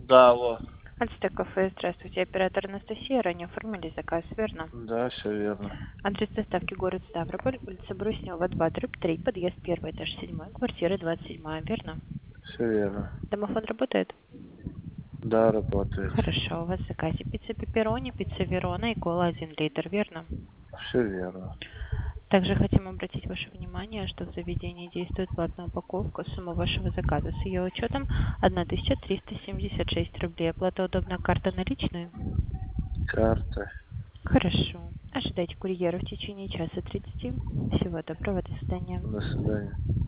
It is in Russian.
Да, алло. Альста кафе, здравствуйте, оператор Анастасия, ранее оформили заказ, верно? Да, все верно. Адрес доставки город Ставрополь, улица Бруснева, 2/3, подъезд 1, этаж 7, квартира 27, верно? Все верно. Домофон работает? Да, работает. Хорошо, у вас в заказе пицца пепперони, пицца верона и кола 1 литр, верно? Все верно. Также хотим обратить ваше внимание, что в заведении действует платная упаковка. Сумма вашего заказа с ее учетом 1376 рублей. Оплата удобная, карта наличные? Карта. Хорошо. Ожидайте курьера в течение часа 30. Всего доброго, до свидания. До свидания.